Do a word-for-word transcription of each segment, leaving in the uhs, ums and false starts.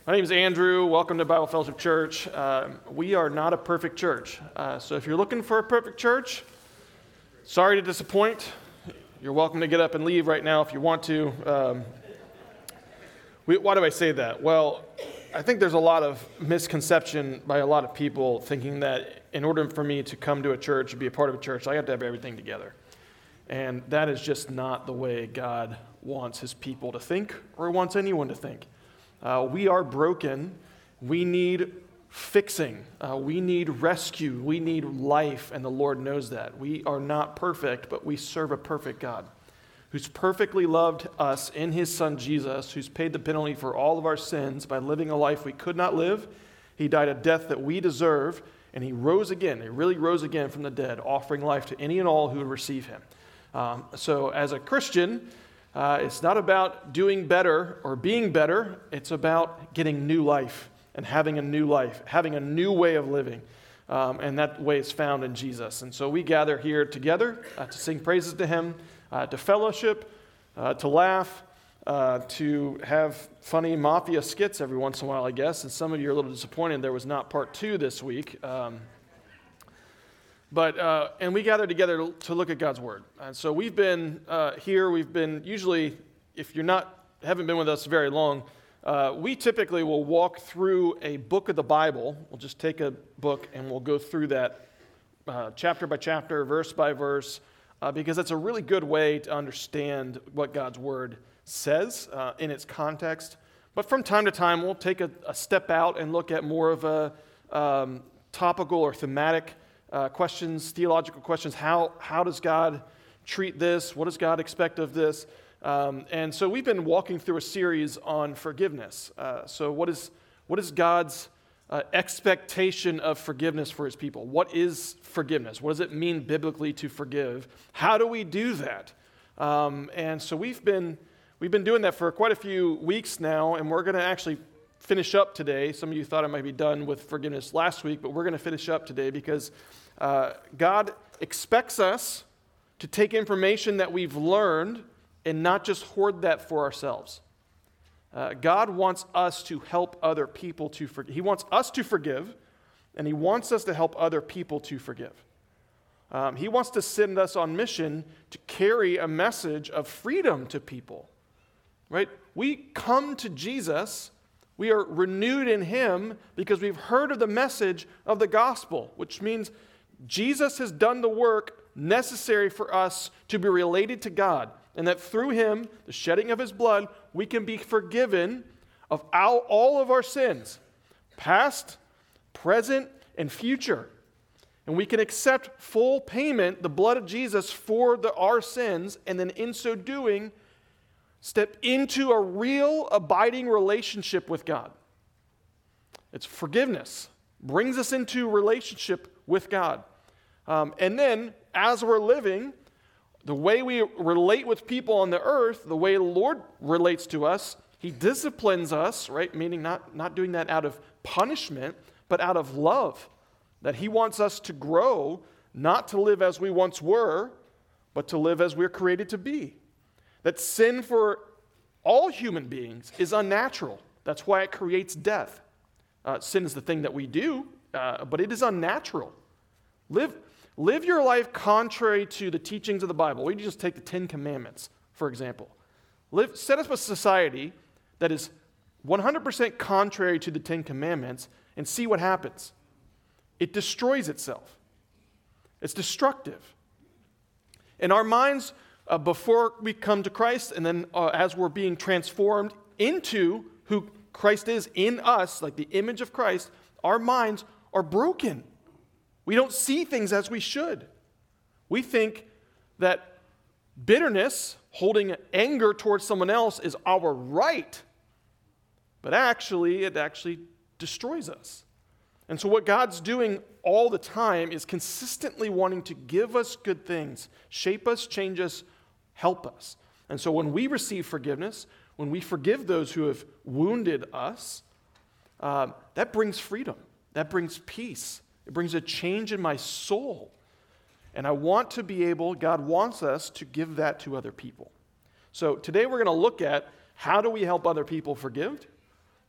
My name is Andrew. Welcome to Bible Fellowship Church. Uh, we are not a perfect church. Uh, so if you're looking for a perfect church, sorry to disappoint. You're welcome to get up and leave right now if you want to. Um, we, why do I say that? Well, I think there's a lot of misconception by a lot of people thinking that in order for me to come to a church, be a part of a church, I have to have everything together. And that is just not the way God wants his people to think or wants anyone to think. Uh, we are broken. We need fixing. Uh, we need rescue. We need life, and the Lord knows that. We are not perfect, but we serve a perfect God who's perfectly loved us in his Son Jesus, who's paid the penalty for all of our sins by living a life we could not live. He died a death that we deserve, and he rose again. He really rose again from the dead, offering life to any and all who would receive him. Um, so as a Christian, Uh, it's not about doing better or being better. It's about getting new life and having a new life, having a new way of living. Um, and that way is found in Jesus. And so we gather here together uh, to sing praises to him, uh, to fellowship, uh, to laugh, uh, to have funny mafia skits every once in a while, I guess. And some of you are a little disappointed there was not part two this week. Um, But, uh, and we gather together to look at God's Word. And so we've been uh, here, we've been, usually, if you're not, haven't been with us very long, uh, we typically will walk through a book of the Bible. We'll just take a book and we'll go through that uh, chapter by chapter, verse by verse, uh, because that's a really good way to understand what God's Word says uh, in its context. But from time to time, we'll take a, a step out and look at more of a um, topical or thematic Uh, questions, theological questions. How how does God treat this? What does God expect of this? Um, and so we've been walking through a series on forgiveness. Uh, so what is what is God's uh, expectation of forgiveness for his people? What is forgiveness? What does it mean biblically to forgive? How do we do that? Um, and so we've been we've been doing that for quite a few weeks now, and we're going to actually finish up today. Some of you thought I might be done with forgiveness last week, but we're going to finish up today because uh, God expects us to take information that we've learned and not just hoard that for ourselves. Uh, God wants us to help other people to forgive. He wants us to forgive, and he wants us to help other people to forgive. Um, he wants to send us on mission to carry a message of freedom to people, right? We come to Jesus. We are renewed in him because we've heard of the message of the gospel, which means Jesus has done the work necessary for us to be related to God, and that through him, the shedding of his blood, we can be forgiven of all, all of our sins, past, present, and future. And we can accept full payment, the blood of Jesus, for the, our sins, and then in so doing, step into a real, abiding relationship with God. It's forgiveness. Brings us into relationship with God. Um, and then, as we're living, the way we relate with people on the earth, the way the Lord relates to us, he disciplines us, right? Meaning not, not doing that out of punishment, but out of love. That he wants us to grow, not to live as we once were, but to live as we're created to be. That sin for all human beings is unnatural. That's why it creates death. Uh, sin is the thing that we do, uh, but it is unnatural. Live, live your life contrary to the teachings of the Bible. We just take the Ten Commandments, for example. Live, set up a society that is one hundred percent contrary to the Ten Commandments and see what happens. It destroys itself. It's destructive. And our minds, Uh, before we come to Christ, and then uh, as we're being transformed into who Christ is in us, like the image of Christ, our minds are broken. We don't see things as we should. We think that bitterness, holding anger towards someone else, is our right. But actually, it actually destroys us. And so what God's doing all the time is consistently wanting to give us good things, shape us, change us, help us. And so when we receive forgiveness, when we forgive those who have wounded us, uh, that brings freedom. That brings peace. It brings a change in my soul. And I want to be able, God wants us to give that to other people. So today we're going to look at how do we help other people forgive,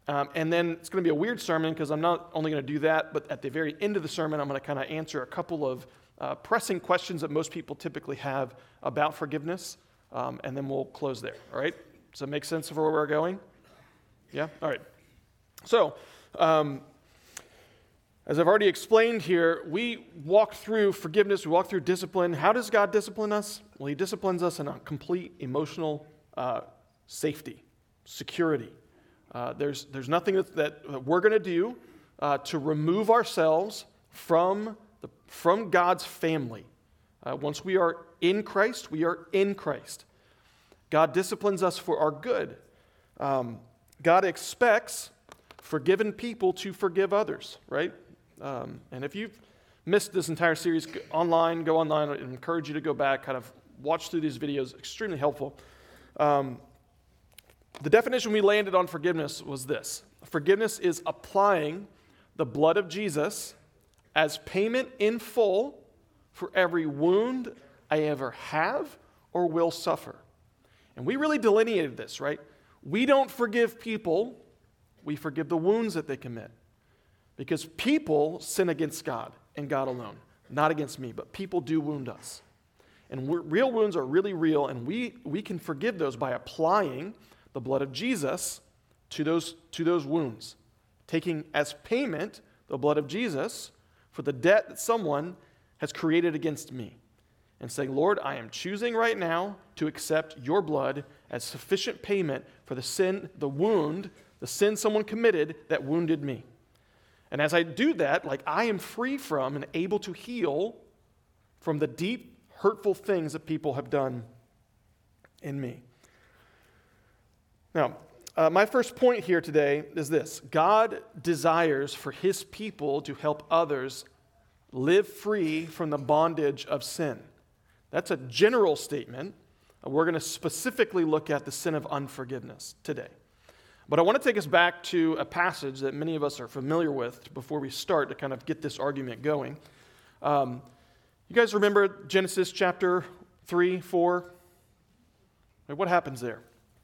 Um, and then it's going to be a weird sermon because I'm not only going to do that, but at the very end of the sermon, I'm going to kind of answer a couple of uh, pressing questions that most people typically have about forgiveness, um, and then we'll close there, all right? Does that make sense for where we're going? Yeah? All right. So, um, as I've already explained here, we walk through forgiveness, we walk through discipline. How does God discipline us? Well, he disciplines us in a complete emotional uh, safety, security. Uh, there's, there's nothing that, that we're going to do uh, to remove ourselves from, the, from God's family. Uh, once we are in Christ, we are in Christ. God disciplines us for our good. Um, God expects forgiven people to forgive others, right? Um, and if you've missed this entire series go online, go online. I encourage you to go back, kind of watch through these videos. Extremely helpful. Um, the definition we landed on forgiveness was this. Forgiveness is applying the blood of Jesus as payment in full for every wound I ever have or will suffer. And we really delineated this, right? We don't forgive people. We forgive the wounds that they commit. Because people sin against God and God alone. Not against me, but people do wound us. And we're, real wounds are really real, and we, we can forgive those by applying the blood of Jesus to those, to those wounds. Taking as payment the blood of Jesus for the debt that someone has created against me. And saying, Lord, I am choosing right now to accept your blood as sufficient payment for the sin, the wound, the sin someone committed that wounded me. And as I do that, like I am free from and able to heal from the deep, hurtful things that people have done in me. Now, uh, my first point here today is this. God desires for his people to help others live free from the bondage of sin. That's a general statement. We're going to specifically look at the sin of unforgiveness today. But I want to take us back to a passage that many of us are familiar with before we start to kind of get this argument going. Um, you guys remember Genesis chapter three, four? What happens there?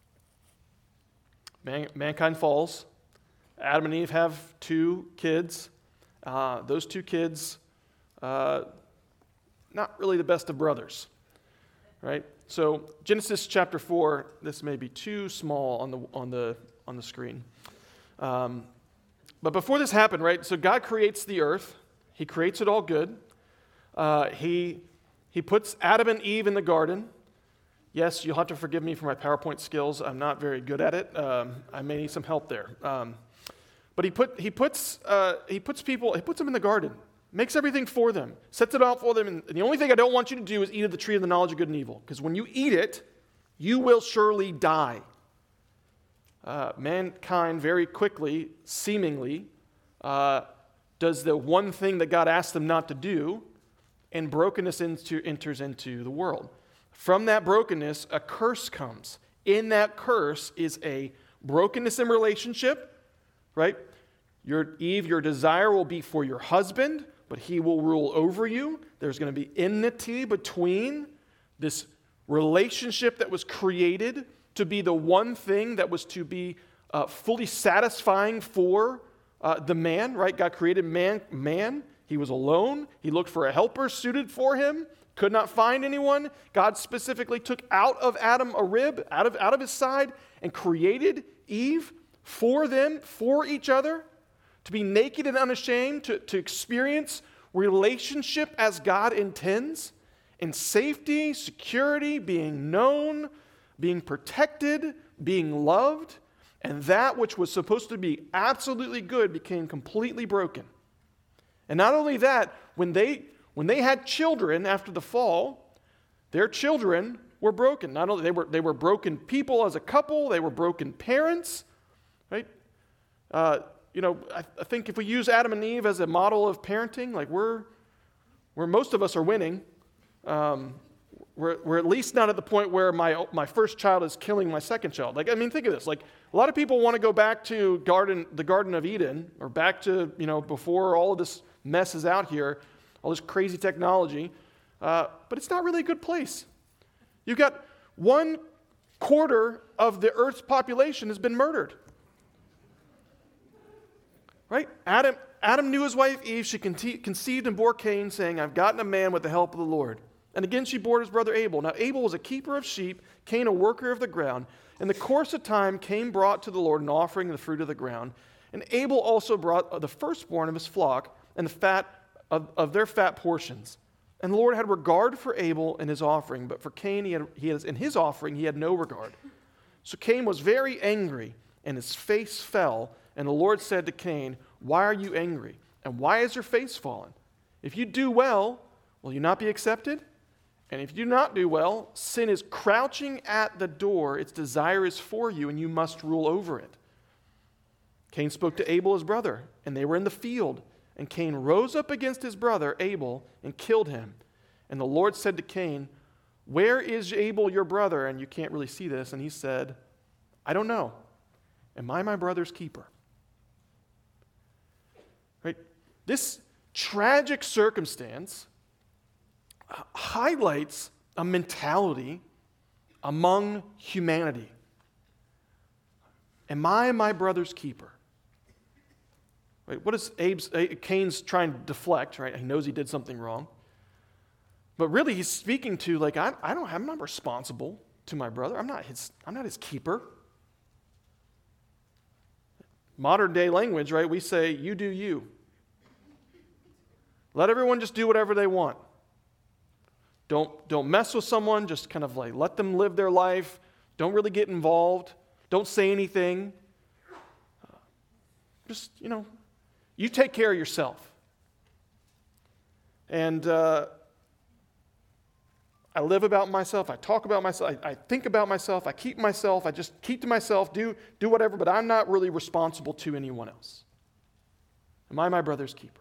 Man, mankind falls. Adam and Eve have two kids. Uh, those two kids, uh, not really the best of brothers, right? So Genesis chapter four, this may be too small on the on the on the screen. Um, but before this happened, right, so God creates the earth. He creates it all good. Uh, he, he puts Adam and Eve in the garden. Yes, you'll have to forgive me for my PowerPoint skills. I'm not very good at it. Um, I may need some help there. Um, but he put he puts uh, he puts people he puts them in the garden, makes everything for them, sets it out for them. And the only thing I don't want you to do is eat of the tree of the knowledge of good and evil, because when you eat it, you will surely die. Uh, mankind very quickly, seemingly, uh, does the one thing that God asked them not to do, and brokenness into, enters into the world. From that brokenness, a curse comes. In that curse is a brokenness in relationship, right? Your Eve, your desire will be for your husband, but he will rule over you. There's going to be enmity between this relationship that was created to be the one thing that was to be uh, fully satisfying for uh, the man, right? God created man, man. He was alone. He looked for a helper suited for him. Could not find anyone. God specifically took out of Adam a rib, out of, out of his side, and created Eve for them, for each other, to be naked and unashamed, to, to experience relationship as God intends, in safety, security, being known, being protected, being loved, and that which was supposed to be absolutely good became completely broken. And not only that, when they when they had children after the fall, their children were broken. Not only they were they were broken people as a couple, they were broken parents, right? Uh, you know, I, I think if we use Adam and Eve as a model of parenting, like we're where most of us are winning. Um, We're, we're at least not at the point where my my first child is killing my second child. Like, I mean, think of this. Like, a lot of people want to go back to garden, the Garden of Eden, or back to, you know, before all of this mess is out here, all this crazy technology. Uh, but it's not really a good place. You've got one quarter of the Earth's population has been murdered. Right? Adam, Adam knew his wife Eve. She conce- conceived and bore Cain, saying, I've gotten a man with the help of the Lord. And again she bore his brother Abel. Now Abel was a keeper of sheep, Cain a worker of the ground. In the course of time, Cain brought to the Lord an offering of the fruit of the ground. And Abel also brought the firstborn of his flock and the fat of, of their fat portions. And the Lord had regard for Abel and his offering, but for Cain, he had, he has, in his offering, he had no regard. So Cain was very angry, and his face fell. And the Lord said to Cain, why are you angry? And why is your face fallen? If you do well, will you not be accepted? And if you do not do well, sin is crouching at the door. Its desire is for you, and you must rule over it. Cain spoke to Abel, his brother, and they were in the field. And Cain rose up against his brother Abel and killed him. And the Lord said to Cain, where is Abel your brother? And you can't really see this. And he said, I don't know. Am I my brother's keeper? Right? This tragic circumstance highlights a mentality among humanity. Am I my brother's keeper? Right? What is Abe's, Cain's trying to deflect, right? He knows he did something wrong. But really he's speaking to, like, I, I don't, I'm not responsible to my brother. I'm not his, I'm not his keeper. Modern day language, right? We say, you do you. Let everyone just do whatever they want. Don't, don't mess with someone. Just kind of like let them live their life. Don't really get involved. Don't say anything. Uh, just, you know, you take care of yourself. And uh, I live about myself. I talk about myself. I, I think about myself. I keep myself. I just keep to myself, do, do whatever, but I'm not really responsible to anyone else. Am I my brother's keeper?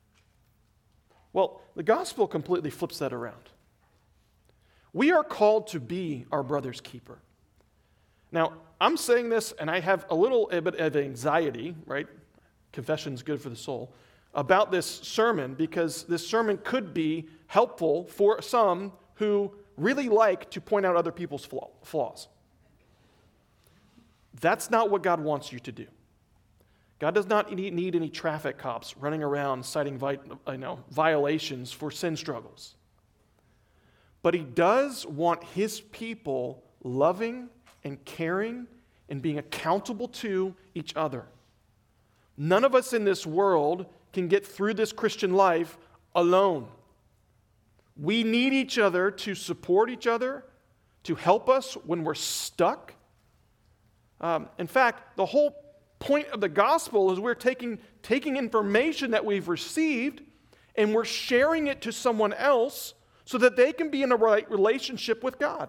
Well, the gospel completely flips that around. We are called to be our brother's keeper. Now, I'm saying this, and I have a little bit of anxiety, right? Confession's good for the soul, about this sermon, because this sermon could be helpful for some who really like to point out other people's flaws. That's not what God wants you to do. God does not need any traffic cops running around citing you know, violations for sin struggles. But he does want his people loving and caring and being accountable to each other. None of us in this world can get through this Christian life alone. We need each other to support each other, to help us when we're stuck. Um, in fact, the whole point of the gospel is we're taking, taking information that we've received and we're sharing it to someone else so that they can be in a right relationship with God.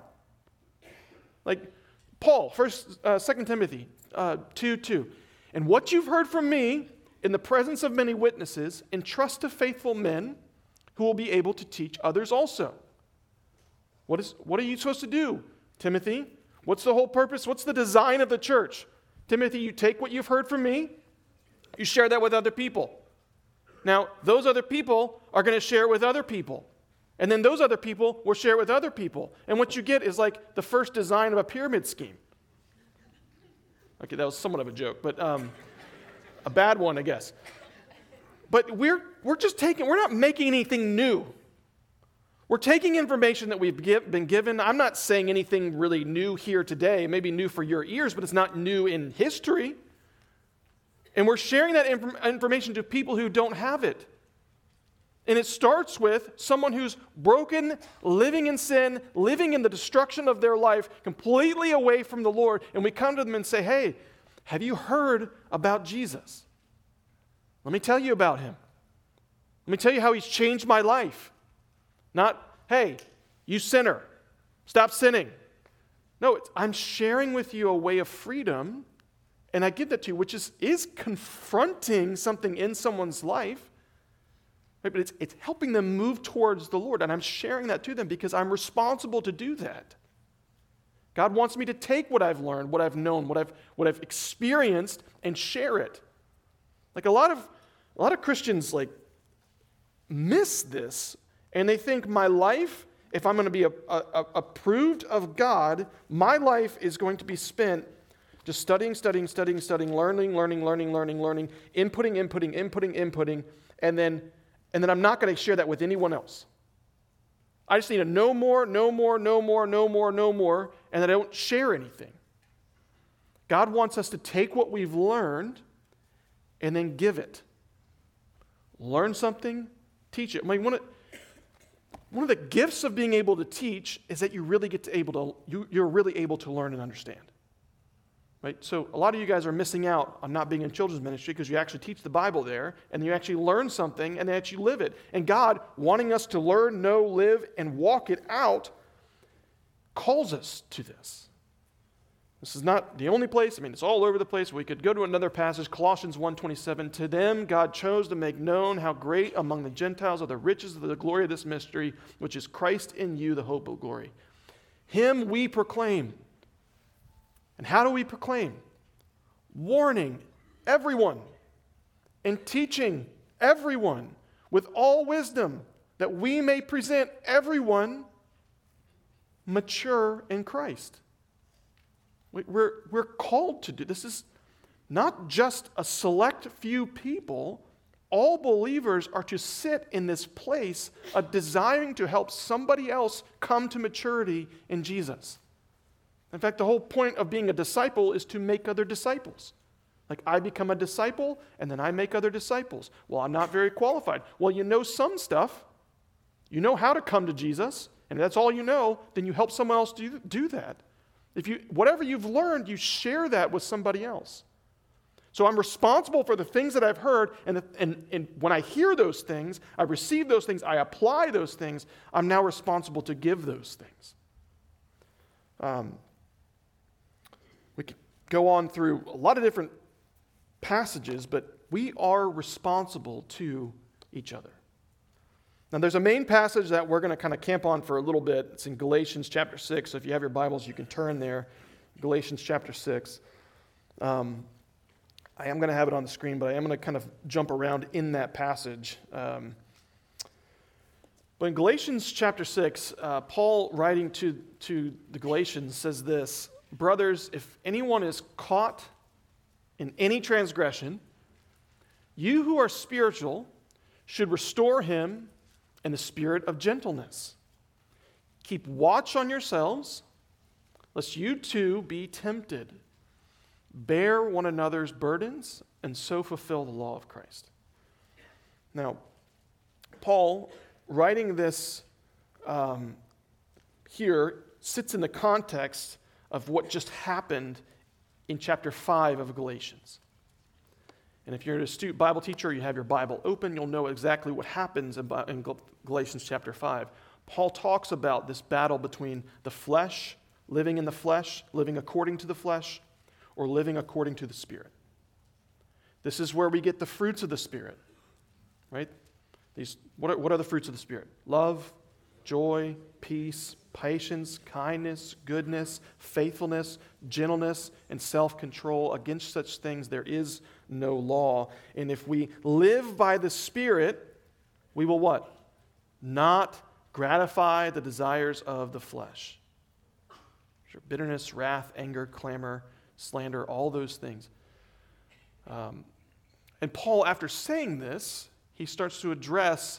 Like Paul, first, uh, Second Timothy uh, two two. And what you've heard from me in the presence of many witnesses, entrust to faithful men who will be able to teach others also. What is, what are you supposed to do, Timothy? What's the whole purpose? What's the design of the church? Timothy, you take what you've heard from me, you share that with other people. Now, those other people are going to share it with other people. And then those other people will share it with other people. And what you get is like the first design of a pyramid scheme. Okay, that was somewhat of a joke, but um, a bad one, I guess. But we're we're just taking, we're not making anything new. We're taking information that we've give, been given. I'm not saying anything really new here today. It may be new for your ears, but it's not new in history. And we're sharing that inf- information to people who don't have it. And it starts with someone who's broken, living in sin, living in the destruction of their life, completely away from the Lord. And we come to them and say, hey, have you heard about Jesus? Let me tell you about him. Let me tell you how he's changed my life. Not, hey, you sinner, stop sinning. No, it's, I'm sharing with you a way of freedom, and I give that to you, which is, is confronting something in someone's life. Right, but it's, it's helping them move towards the Lord, and I'm sharing that to them because I'm responsible to do that. God wants me to take what I've learned, what I've known, what I've, what I've experienced, and share it. Like a lot of, a lot of Christians like miss this, and they think my life, if I'm going to be a, a, a approved of God, my life is going to be spent just studying, studying, studying, studying, learning, learning, learning, learning, learning, inputting, inputting, inputting, inputting, and then, and then I'm not going to share that with anyone else. I just need to know more, know more, know more, know more, know more, and then I don't share anything. God wants us to take what we've learned and then give it. Learn something, teach it. I mean, one of, one of the gifts of being able to teach is that you really get to able to you, you're really able to learn and understand. Right? So a lot of you guys are missing out on not being in children's ministry because you actually teach the Bible there and you actually learn something and then you live it. And God, wanting us to learn, know, live, and walk it out, calls us to this. This is not the only place. I mean, it's all over the place. We could go to another passage, Colossians one twenty-seven. To them God chose to make known how great among the Gentiles are the riches of the glory of this mystery, which is Christ in you, the hope of glory. Him we proclaim. And how do we proclaim? Warning everyone and teaching everyone with all wisdom, that we may present everyone mature in Christ. We're, we're called to do this. Is not just a select few people. All believers are to sit in this place of desiring to help somebody else come to maturity in Jesus. In fact, the whole point of being a disciple is to make other disciples. Like, I become a disciple, and then I make other disciples. Well, I'm not very qualified. Well, you know some stuff. You know how to come to Jesus, and if that's all you know, then you help someone else do, do that. If you, whatever you've learned, you share that with somebody else. So I'm responsible for the things that I've heard, and, and, and when I hear those things, I receive those things, I apply those things, I'm now responsible to give those things. Um, we could go on through a lot of different passages, but we are responsible to each other. Now, there's a main passage that we're going to kind of camp on for a little bit. It's in Galatians chapter six. So if you have your Bibles, you can turn there. Galatians chapter six. Um, I am going to have it on the screen, but I am going to kind of jump around in that passage. Um, but in Galatians chapter six, uh, Paul, writing to, to the Galatians, says this: Brothers, if anyone is caught in any transgression, you who are spiritual should restore him in the spirit of gentleness. Keep watch on yourselves, lest you too be tempted. Bear one another's burdens, and so fulfill the law of Christ. Now, Paul, writing this um, here, sits in the context of what just happened in chapter five of Galatians. And if you're an astute Bible teacher, you have your Bible open, you'll know exactly what happens in Galatians chapter five. Paul talks about this battle between the flesh, living in the flesh, living according to the flesh, or living according to the Spirit. This is where we get the fruits of the Spirit, right? These, what are, what are the fruits of the Spirit? Love, joy, peace, patience, kindness, goodness, faithfulness, gentleness, and self-control. Against such things there is no law. And if we live by the Spirit, we will what? Not gratify the desires of the flesh. Bitterness, wrath, anger, clamor, slander, all those things. Um, and Paul, after saying this, he starts to address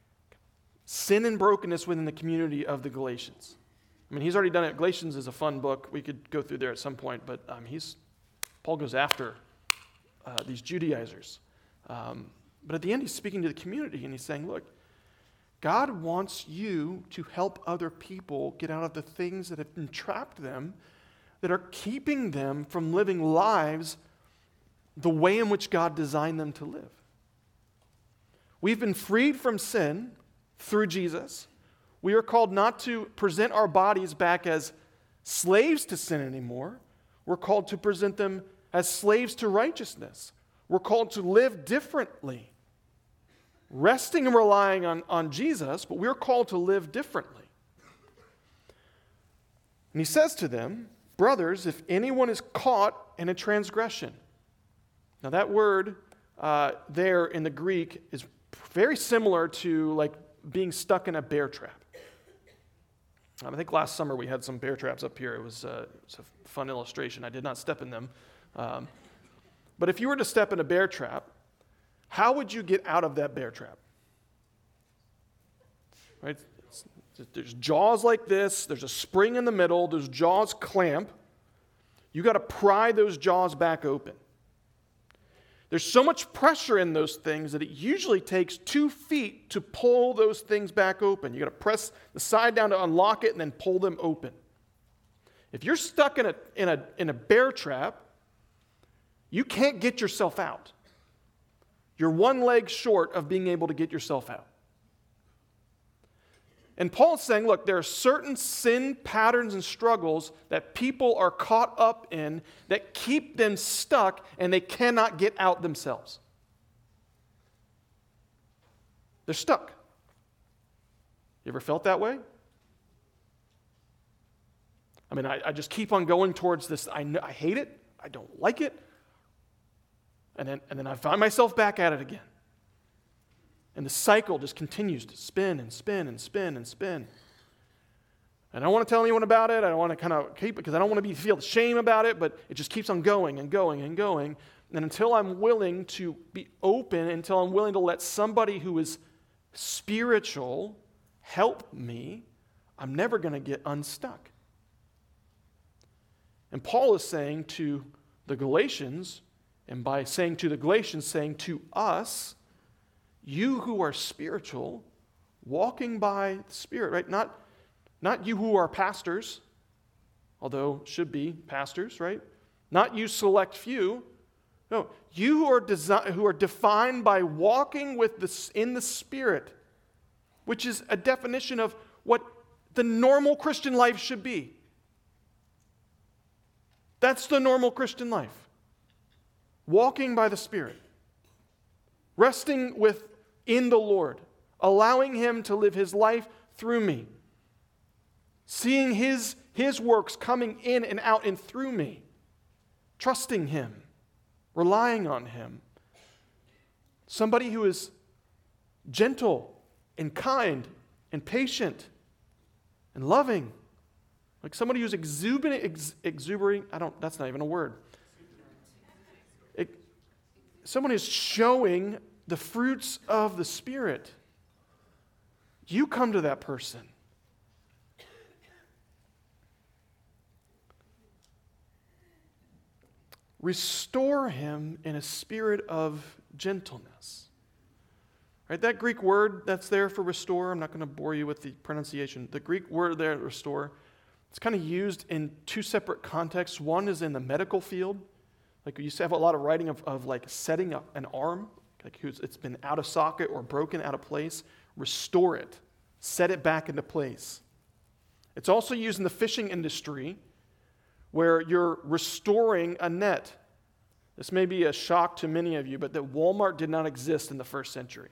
sin and brokenness within the community of the Galatians. I mean, he's already done it. Galatians is a fun book. We could go through there at some point, but um, he's Paul goes after uh, these Judaizers. Um, but at the end, he's speaking to the community, and he's saying, look, God wants you to help other people get out of the things that have entrapped them, that are keeping them from living lives the way in which God designed them to live. We've been freed from sin through Jesus. We are called not to present our bodies back as slaves to sin anymore. We're called to present them as slaves to righteousness. We're called to live differently, resting and relying on, on Jesus, but we're called to live differently. And he says to them, brothers, if anyone is caught in a transgression. Now that word uh, there in the Greek is very similar to like being stuck in a bear trap. Um, I think last summer we had some bear traps up here. It was, uh, it was a fun illustration. I did not step in them. Um, but if you were to step in a bear trap, how would you get out of that bear trap? Right? It's, there's jaws like this. There's a spring in the middle. Those jaws clamp. You got to pry those jaws back open. There's so much pressure in those things that it usually takes two feet to pull those things back open. You got to press the side down to unlock it and then pull them open. If you're stuck in a, in a, in a bear trap, you can't get yourself out. You're one leg short of being able to get yourself out. And Paul's saying, look, there are certain sin patterns and struggles that people are caught up in that keep them stuck and they cannot get out themselves. They're stuck. You ever felt that way? I mean, I, I just keep on going towards this. I, know, I hate it. I don't like it. And then, and then I find myself back at it again. And the cycle just continues to spin and spin and spin and spin. And I don't want to tell anyone about it. I don't want to kind of keep it because I don't want to be feel shame about it, but it just keeps on going and going and going. And until I'm willing to be open, until I'm willing to let somebody who is spiritual help me, I'm never going to get unstuck. And Paul is saying to the Galatians, and by saying to the Galatians, saying to us, you who are spiritual, walking by the Spirit, right? Not, not you who are pastors, although should be pastors, right? Not you select few. No, you who are, desi- who are defined by walking with the, in the Spirit, which is a definition of what the normal Christian life should be. That's the normal Christian life. Walking by the Spirit. Resting with in the Lord, allowing Him to live His life through me, seeing His, His works coming in and out and through me, trusting Him, relying on Him. Somebody who is gentle and kind and patient and loving, like somebody who's exuberant, ex, exuberant. I don't. That's not even a word. It, someone is showing the fruits of the Spirit. You come to that person. Restore him in a spirit of gentleness. Right? That Greek word that's there for restore, I'm not going to bore you with the pronunciation. The Greek word there, restore, it's kind of used in two separate contexts. One is in the medical field. Like we used to have a lot of writing of, of like setting up an arm. Like it's been out of socket or broken out of place, restore it, set it back into place. It's also used in the fishing industry where you're restoring a net. This may be a shock to many of you, but that Walmart did not exist in the first century.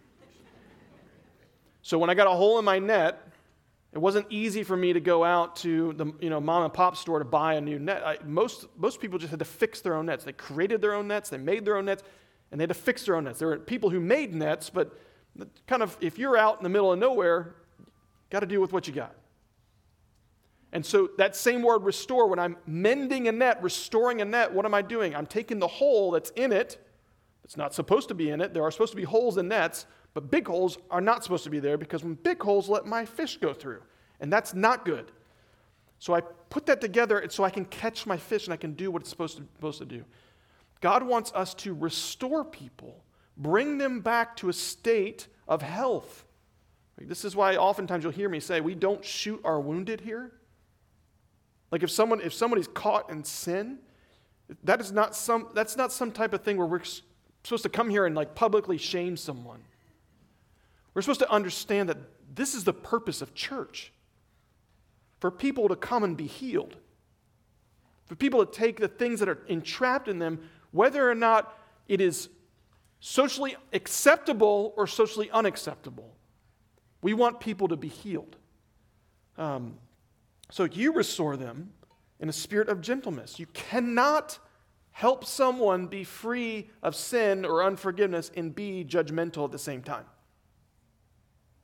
So when I got a hole in my net, it wasn't easy for me to go out to the you know mom and pop store to buy a new net. I, most, most people just had to fix their own nets. They created their own nets, they made their own nets, and they had to fix their own nets. There were people who made nets, but kind of if you're out in the middle of nowhere, got to deal with what you got. And so that same word restore, when I'm mending a net, restoring a net, what am I doing? I'm taking the hole that's in it, that's not supposed to be in it. There are supposed to be holes in nets, but big holes are not supposed to be there because when big holes let my fish go through, and that's not good. So I put that together so I can catch my fish and I can do what it's supposed to, supposed to do. God wants us to restore people, bring them back to a state of health. This is why oftentimes you'll hear me say, we don't shoot our wounded here. Like if someone if somebody's caught in sin, that is not some that's not some type of thing where we're supposed to come here and like publicly shame someone. We're supposed to understand that this is the purpose of church. For people to come and be healed. For people to take the things that are entrapped in them, whether or not it is socially acceptable or socially unacceptable. We want people to be healed. Um, so you restore them in a spirit of gentleness. You cannot help someone be free of sin or unforgiveness and be judgmental at the same time.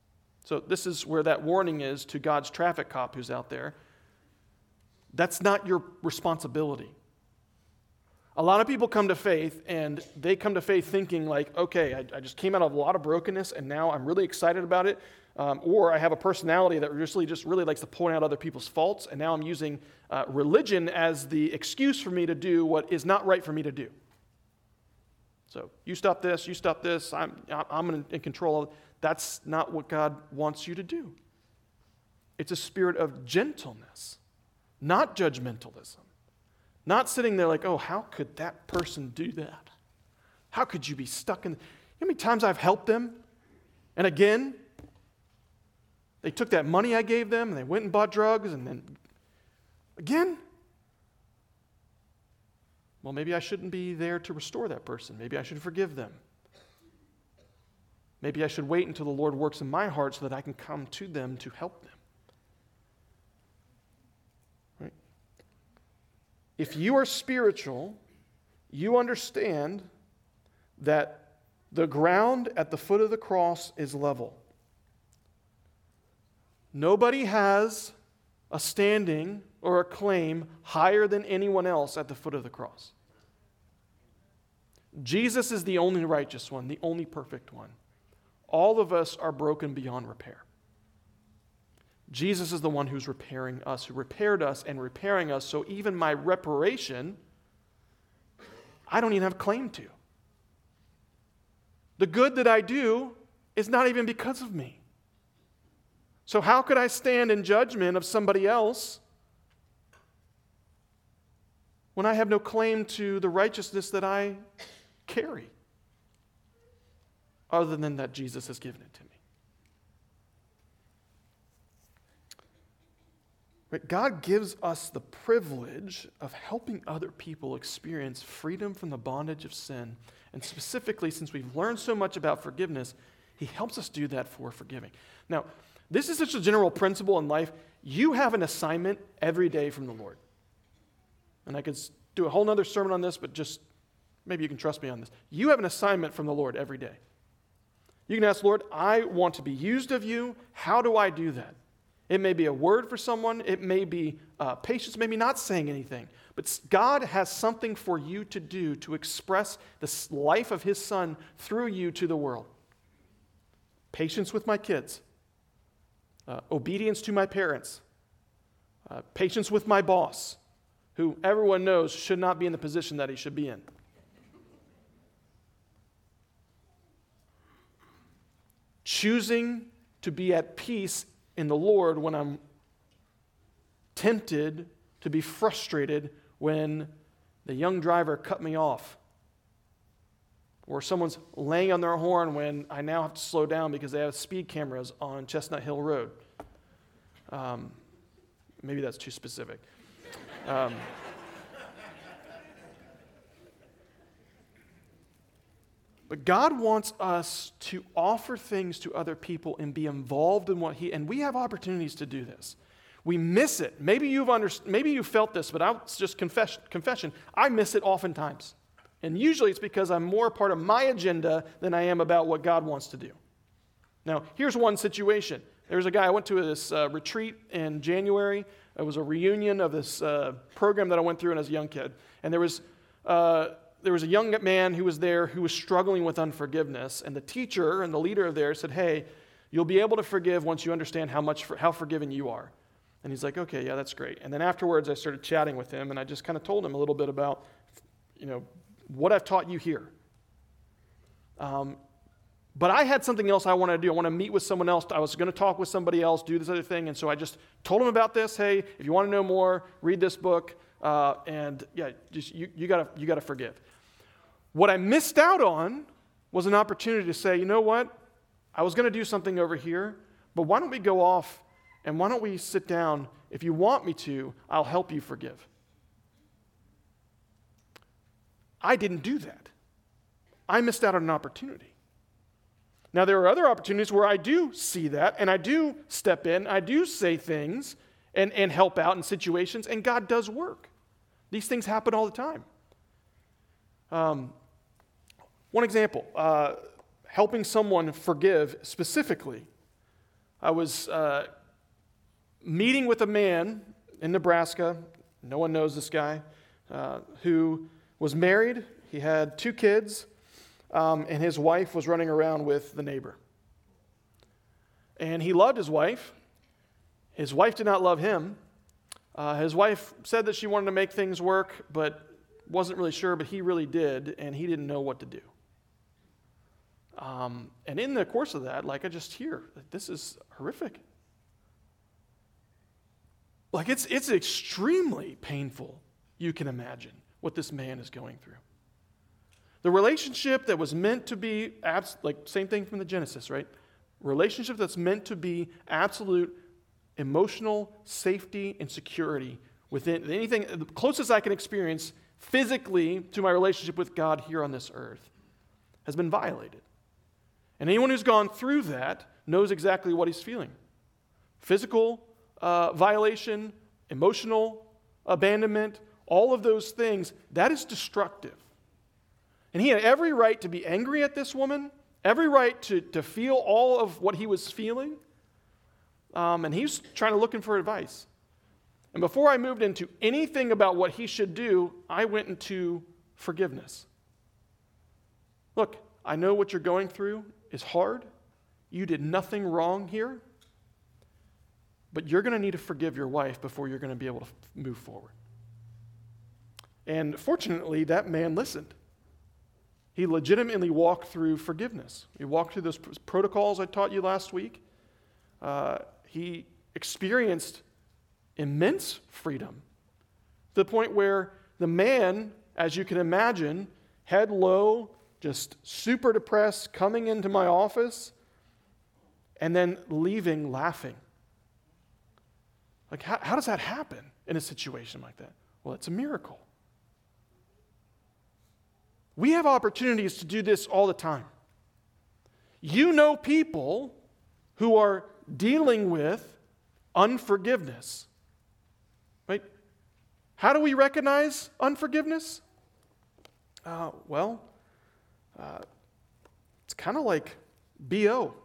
So this is where that warning is to God's traffic cop who's out there. That's not your responsibility. A lot of people come to faith, and they come to faith thinking like, okay, I, I just came out of a lot of brokenness, and now I'm really excited about it. Um, or I have a personality that really just really likes to point out other people's faults, and now I'm using uh, religion as the excuse for me to do what is not right for me to do. So you stop this, you stop this, I'm, I'm in, in control of it. That's not what God wants you to do. It's a spirit of gentleness, not judgmentalism. Not sitting there like, oh, how could that person do that? How could you be stuck in... You know how many times I've helped them? And again, they took that money I gave them and they went and bought drugs and then... Again? Well, maybe I shouldn't be there to restore that person. Maybe I should forgive them. Maybe I should wait until the Lord works in my heart so that I can come to them to help them. Right? If you are spiritual, you understand that the ground at the foot of the cross is level. Nobody has a standing or a claim higher than anyone else at the foot of the cross. Jesus is the only righteous one, the only perfect one. All of us are broken beyond repair. Jesus is the one who's repairing us, who repaired us and repairing us, so even my reparation, I don't even have claim to. The good that I do is not even because of me. So how could I stand in judgment of somebody else when I have no claim to the righteousness that I carry, other than that Jesus has given it to me? But God gives us the privilege of helping other people experience freedom from the bondage of sin. And specifically, since we've learned so much about forgiveness, He helps us do that for forgiving. Now, this is such a general principle in life. You have an assignment every day from the Lord. And I could do a whole other sermon on this, but just maybe you can trust me on this. You have an assignment from the Lord every day. You can ask, Lord, I want to be used of you. How do I do that? It may be a word for someone. It may be uh, patience, maybe not saying anything. But God has something for you to do to express the life of His Son through you to the world. Patience with my kids. Uh, obedience to my parents. Uh, patience with my boss, who everyone knows should not be in the position that he should be in. Choosing to be at peace in the Lord when I'm tempted to be frustrated when the young driver cut me off, or someone's laying on their horn when I now have to slow down because they have speed cameras on Chestnut Hill Road. Um, maybe that's too specific. Um, But God wants us to offer things to other people and be involved in what He, and we have opportunities to do this. We miss it. Maybe you've under, maybe you felt this, but I'll just confess, confession. I miss it oftentimes. And usually it's because I'm more a part of my agenda than I am about what God wants to do. Now, here's one situation. There was a guy, I went to this uh, retreat in January. It was a reunion of this uh, program that I went through when I was a young kid. And there was... Uh, There was a young man who was there who was struggling with unforgiveness, and the teacher and the leader there said, hey, you'll be able to forgive once you understand how much how forgiven you are. And he's like, okay, yeah, that's great. And then afterwards, I started chatting with him, and I just kind of told him a little bit about, you know, what I've taught you here. Um, but I had something else I wanted to do. I want to meet with someone else. I was going to talk with somebody else, do this other thing, and so I just told him about this. Hey, if you want to know more, read this book, uh, and yeah, just you, you gotta you gotta forgive. What I missed out on was an opportunity to say, you know what? I was going to do something over here, but why don't we go off and why don't we sit down? If you want me to, I'll help you forgive. I didn't do that. I missed out on an opportunity. Now, there are other opportunities where I do see that, and I do step in, I do say things and, and help out in situations, and God does work. These things happen all the time. Um, One example, uh, helping someone forgive specifically. I was uh, meeting with a man in Nebraska, no one knows this guy, uh, who was married, he had two kids, um, and his wife was running around with the neighbor. And he loved his wife. His wife did not love him. Uh, his wife said that she wanted to make things work, but wasn't really sure, but he really did, and he didn't know what to do. Um, and in the course of that, like I just hear, like, this is horrific. Like it's it's extremely painful, you can imagine, what this man is going through. The relationship that was meant to be, abs- like same thing from the Genesis, right? Relationship that's meant to be absolute emotional safety and security within anything, the closest I can experience physically to my relationship with God here on this earth has been violated. And anyone who's gone through that knows exactly what he's feeling. Physical uh, violation, emotional abandonment, all of those things, that is destructive. And he had every right to be angry at this woman, every right to, to feel all of what he was feeling. Um, and he was trying to looking for advice. And before I moved into anything about what he should do, I went into forgiveness. Look, I know what you're going through is hard. You did nothing wrong here. But you're going to need to forgive your wife before you're going to be able to f- move forward. And fortunately, that man listened. He legitimately walked through forgiveness. He walked through those pr- protocols I taught you last week. Uh, he experienced immense freedom to the point where the man, as you can imagine, head low, just super depressed, coming into my office and then leaving laughing. Like, how, how does that happen in a situation like that? Well, it's a miracle. We have opportunities to do this all the time. You know people who are dealing with unforgiveness, right? How do we recognize unforgiveness? Uh, well, uh, it's kind of like B O.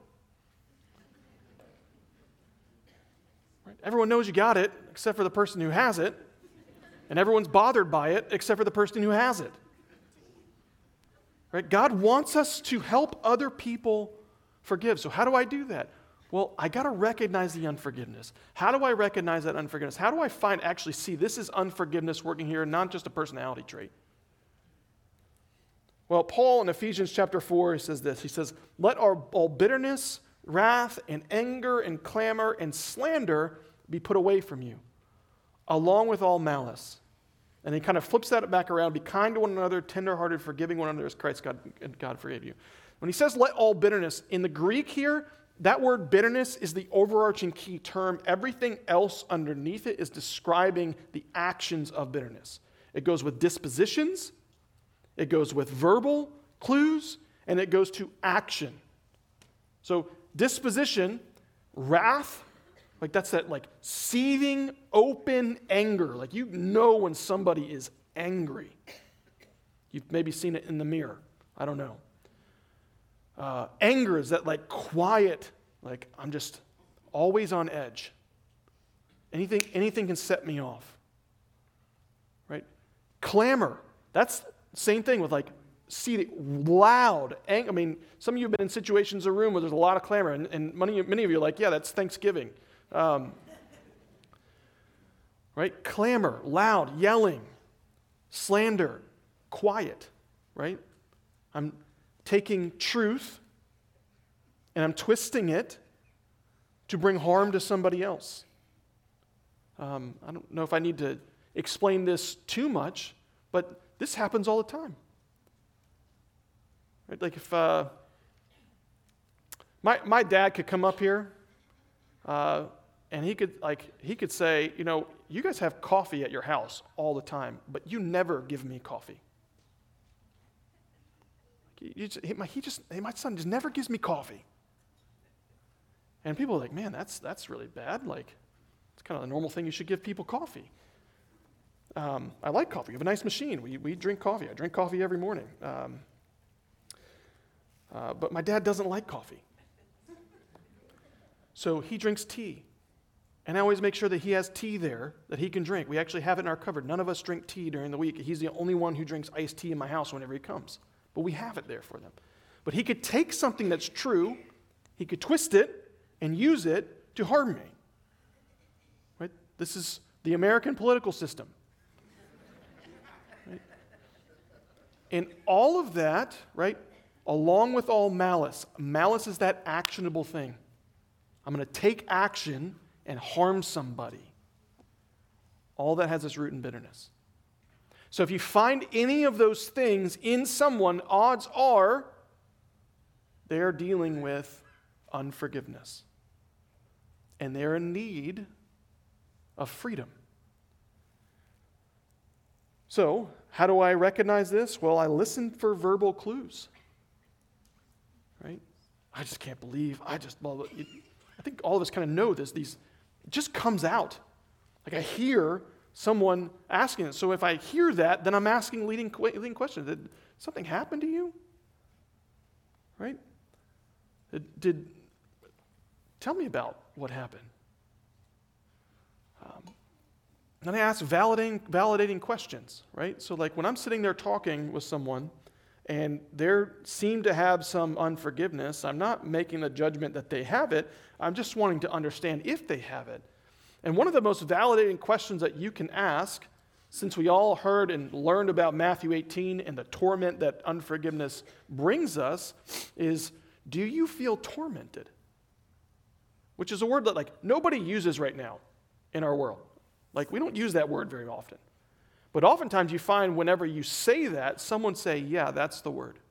Right? Everyone knows you got it, except for the person who has it, and everyone's bothered by it, except for the person who has it. Right? God wants us to help other people forgive. So how do I do that? Well, I got to recognize the unforgiveness. How do I recognize that unforgiveness? How do I find, actually see this is unforgiveness working here, not just a personality trait? Well, Paul in Ephesians chapter four, he says this. He says, let our, all bitterness, wrath, and anger, and clamor, and slander be put away from you, along with all malice. And he kind of flips that back around. Be kind to one another, tenderhearted, forgiving one another as Christ God, God forgave you. When he says let all bitterness, in the Greek here, that word bitterness is the overarching key term. Everything else underneath it is describing the actions of bitterness. It goes with dispositions, it goes with verbal clues, and it goes to action. So disposition, wrath, like that's that like seething, open anger. Like you know when somebody is angry. You've maybe seen it in the mirror. I don't know. Uh, anger is that like quiet, like I'm just always on edge. Anything, anything can set me off. Right? Clamor. That's the same thing with like seething, loud. Ang- I mean, some of you have been in situations in a room where there's a lot of clamor, and, and many, many of you are like, yeah, that's Thanksgiving. Um, right? Clamor, loud, yelling, slander, quiet, right? I'm taking truth and I'm twisting it to bring harm to somebody else. Um, I don't know if I need to explain this too much, but this happens all the time. Right? Like if uh, my my dad could come up here. Uh, And he could like he could say, you know, you guys have coffee at your house all the time, but you never give me coffee. You just, he, my, he just, hey, my son just never gives me coffee. And people are like, man, that's that's really bad. Like, it's kind of the normal thing. You should give people coffee. Um, I like coffee. We have a nice machine. We we drink coffee. I drink coffee every morning. Um, uh, but my dad doesn't like coffee. So he drinks tea. And I always make sure that he has tea there that he can drink. We actually have it in our cupboard. None of us drink tea during the week. He's the only one who drinks iced tea in my house whenever he comes. But we have it there for them. But he could take something that's true, he could twist it and use it to harm me. Right? This is the American political system. Right? And all of that, right, along with all malice. Malice is that actionable thing. I'm going to take action and harm somebody. All that has its root in bitterness. So if you find any of those things in someone, odds are they're dealing with unforgiveness. And they're in need of freedom. So, how do I recognize this? Well, I listen for verbal clues. Right? I just can't believe, I just, well, I think all of us kind of know this. These, it just comes out. Like I hear someone asking it. So if I hear that, then I'm asking leading, leading questions. Did something happen to you? Right? Did, did tell me about what happened. Um, and I ask validating, validating questions, right? So like when I'm sitting there talking with someone and they seem to have some unforgiveness, I'm not making the judgment that they have it. I'm just wanting to understand if they have it. And one of the most validating questions that you can ask, since we all heard and learned about Matthew eighteen and the torment that unforgiveness brings us, is, do you feel tormented? Which is a word that like nobody uses right now in our world. Like we don't use that word very often. But oftentimes you find whenever you say that, someone say, yeah, that's the word.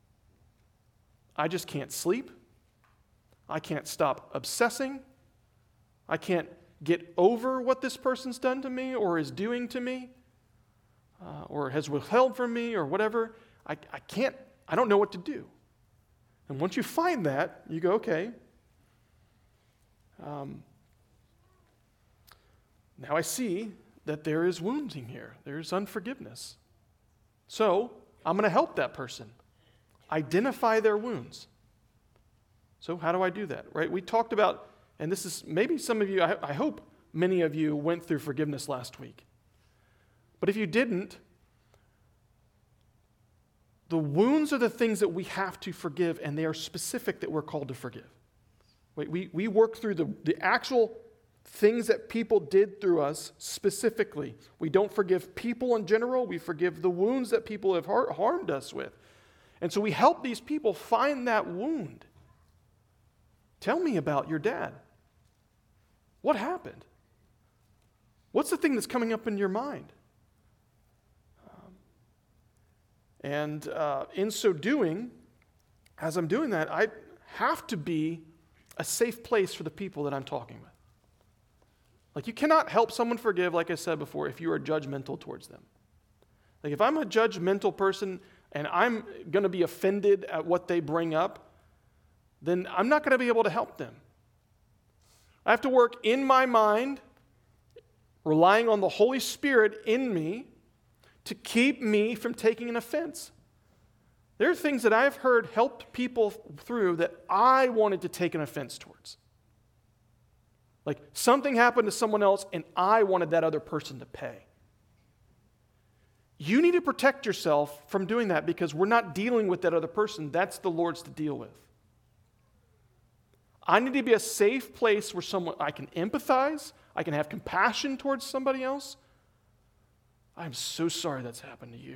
I just can't sleep. I can't stop obsessing. I can't get over what this person's done to me or is doing to me uh, or has withheld from me or whatever. I, I can't, I don't know what to do. And once you find that, you go, okay, um, now I see that there is wounding here. There's unforgiveness. So I'm going to help that person identify their wounds. So how do I do that, right? We talked about, and this is maybe some of you, I, I hope many of you went through forgiveness last week. But if you didn't, the wounds are the things that we have to forgive, and they are specific that we're called to forgive. We, we, we work through the, the actual things that people did through us specifically. We don't forgive people in general. We forgive the wounds that people have har- harmed us with. And so we help these people find that wound. Tell me about your dad. What happened? What's the thing that's coming up in your mind? Um, and uh, in so doing, as I'm doing that, I have to be a safe place for the people that I'm talking with. Like you cannot help someone forgive, like I said before, if you are judgmental towards them. Like if I'm a judgmental person and I'm going to be offended at what they bring up, then I'm not going to be able to help them. I have to work in my mind, relying on the Holy Spirit in me to keep me from taking an offense. There are things that I've heard helped people through that I wanted to take an offense towards. Like something happened to someone else and I wanted that other person to pay. You need to protect yourself from doing that because we're not dealing with that other person. That's the Lord's to deal with. I need to be a safe place where someone I can empathize, I can have compassion towards somebody else. I'm so sorry that's happened to you.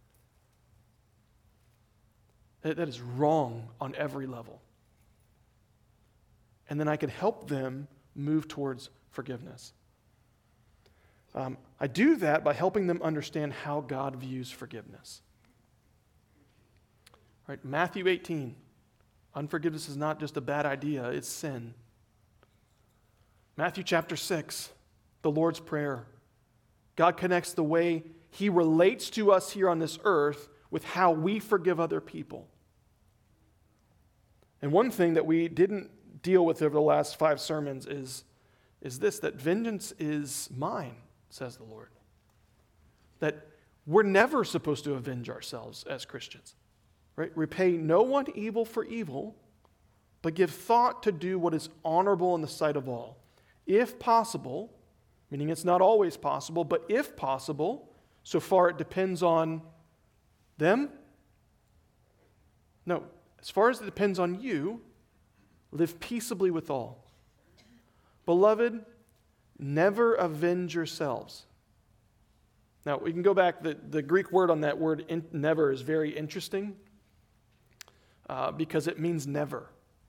That, that is wrong on every level. And then I can help them move towards forgiveness. Um, I do that by helping them understand how God views forgiveness. All right, Matthew eighteen. Unforgiveness is not just a bad idea, it's sin. Matthew chapter six, the Lord's Prayer. God connects the way He relates to us here on this earth with how we forgive other people. And one thing that we didn't deal with over the last five sermons is, is this, that vengeance is mine, says the Lord. That we're never supposed to avenge ourselves as Christians. Right? Repay no one evil for evil, but give thought to do what is honorable in the sight of all. If possible, meaning it's not always possible, but if possible, so far it depends on them. No, as far as it depends on you, live peaceably with all. Beloved, never avenge yourselves. Now, we can go back. The, the Greek word on that word, in, never, is very interesting uh, because it means never.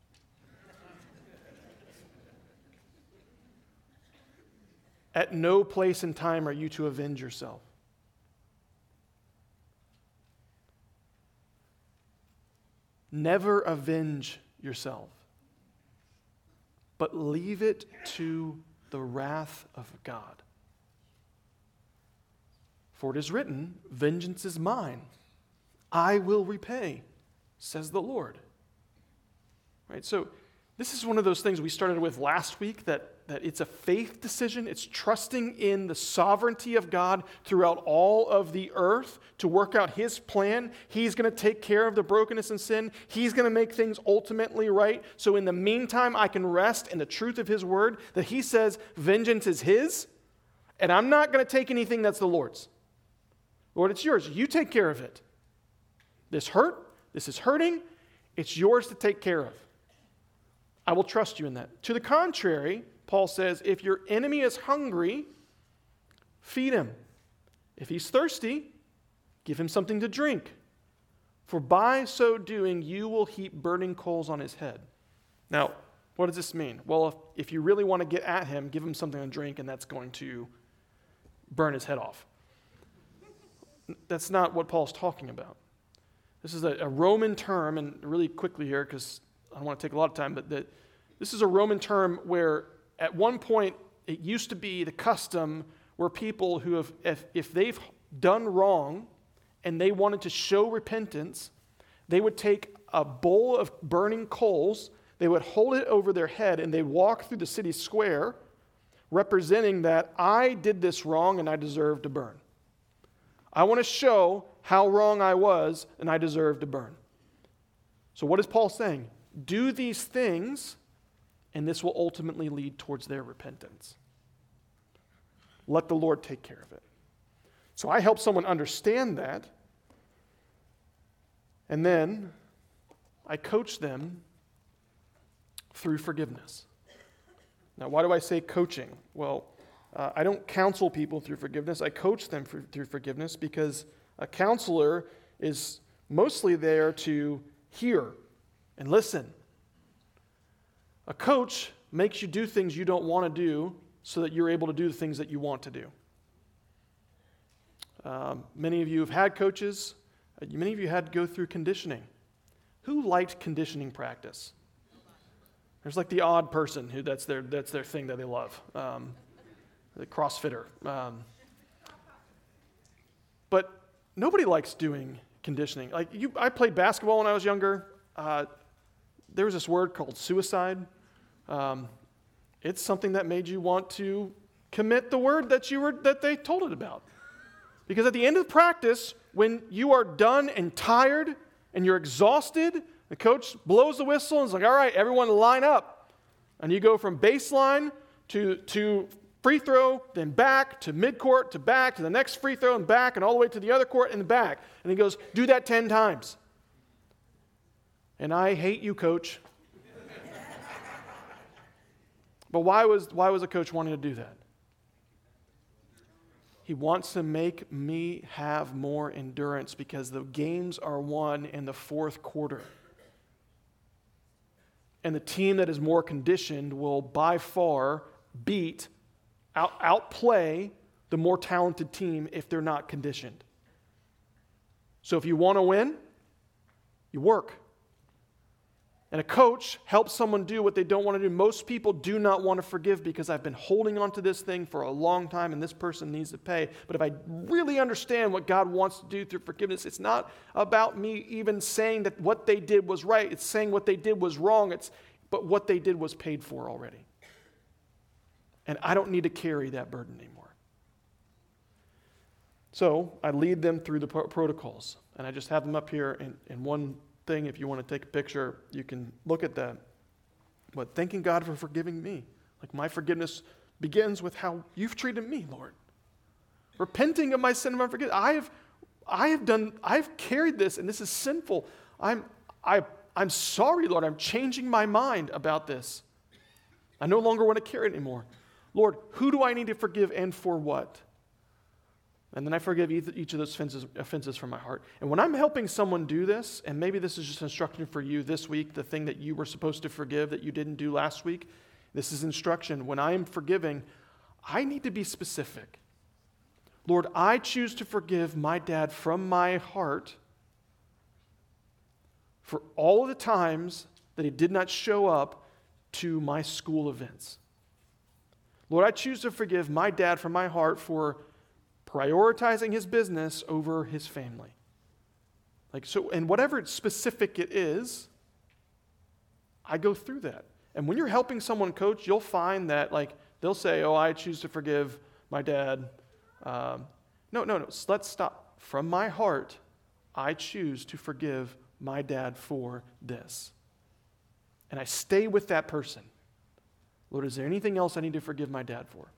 At no place in time are you to avenge yourself. Never avenge yourself, but leave it to the wrath of God. For it is written, vengeance is mine, I will repay, says the Lord. Right? So this is one of those things we started with last week, that, that it's a faith decision. It's trusting in the sovereignty of God throughout all of the earth to work out His plan. He's going to take care of the brokenness and sin. He's going to make things ultimately right. So in the meantime, I can rest in the truth of His word, that He says vengeance is His, and I'm not going to take anything that's the Lord's. Lord, it's yours. You take care of it. This hurt, this is hurting, it's yours to take care of. I will trust you in that. To the contrary, Paul says, if your enemy is hungry, feed him. If he's thirsty, give him something to drink. For by so doing, you will heap burning coals on his head. Now, what does this mean? Well, if, if you really want to get at him, give him something to drink, and that's going to burn his head off. That's not what Paul's talking about. This is a, a Roman term, and really quickly here, because I don't want to take a lot of time, but that this is a Roman term where at one point it used to be the custom where people who have, if, if they've done wrong and they wanted to show repentance, they would take a bowl of burning coals, they would hold it over their head, and they'd walk through the city square representing that I did this wrong and I deserve to burn. I want to show how wrong I was and I deserve to burn. So what is Paul saying? Do these things, and this will ultimately lead towards their repentance. Let the Lord take care of it. So I help someone understand that, and then I coach them through forgiveness. Now, why do I say coaching? Well, uh, I don't counsel people through forgiveness. I coach them for, through forgiveness because a counselor is mostly there to hear and listen. A coach makes you do things you don't want to do so that you're able to do the things that you want to do. Um, many of you have had coaches. Uh, many of you had to go through conditioning. Who liked conditioning practice? There's like the odd person who that's their that's their thing that they love. Um, the CrossFitter. Um, but nobody likes doing conditioning. Like you, I played basketball when I was younger. Uh, there was this word called suicide. Um, it's something that made you want to commit the word that you were that they told it about. Because at the end of practice, when you are done and tired and you're exhausted, the coach blows the whistle and is like, all right, everyone line up. And you go from baseline to, to free throw, then back to midcourt, to back, to the next free throw and back, and all the way to the other court and back. And he goes, do that ten times. And I hate you, coach. But why was, why was a coach wanting to do that? He wants to make me have more endurance because the games are won in the fourth quarter. And the team that is more conditioned will by far beat, out, outplay the more talented team if they're not conditioned. So if you want to win, you work. And a coach helps someone do what they don't want to do. Most people do not want to forgive because I've been holding on to this thing for a long time and this person needs to pay. But if I really understand what God wants to do through forgiveness, it's not about me even saying that what they did was right. It's saying what they did was wrong. It's, but what they did was paid for already. And I don't need to carry that burden anymore. So I lead them through the pro- protocols. And I just have them up here in, in one thing. If you want to take a picture, you can look at that. what, thanking God for forgiving me. Like my forgiveness begins with how you've treated me, Lord. Repenting of my sin and my forgiveness. I have, I have done, I've carried this, and this is sinful. I'm, I, I'm sorry, Lord. I'm changing my mind about this. I no longer want to carry it anymore. Lord, who do I need to forgive and for what? And then I forgive each of those offenses, offenses from my heart. And when I'm helping someone do this, and maybe this is just instruction for you this week, the thing that you were supposed to forgive that you didn't do last week, this is instruction. When I am forgiving, I need to be specific. Lord, I choose to forgive my dad from my heart for all of the times that he did not show up to my school events. Lord, I choose to forgive my dad from my heart for prioritizing his business over his family. Like so, and whatever specific it is, I go through that. And when you're helping someone coach, you'll find that like they'll say, "Oh, I choose to forgive my dad." Um, no, no, no. Let's stop. From my heart, I choose to forgive my dad for this, and I stay with that person. Lord, is there anything else I need to forgive my dad for?